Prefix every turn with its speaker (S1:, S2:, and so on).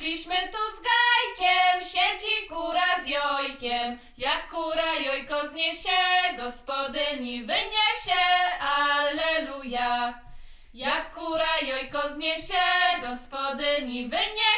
S1: Szliśmy tu z Gajkiem, siedzi kura z jojkiem. Jak kura jojko zniesie, gospodyni wyniesie, alleluja. Jak kura jojko zniesie, gospodyni wyniesie.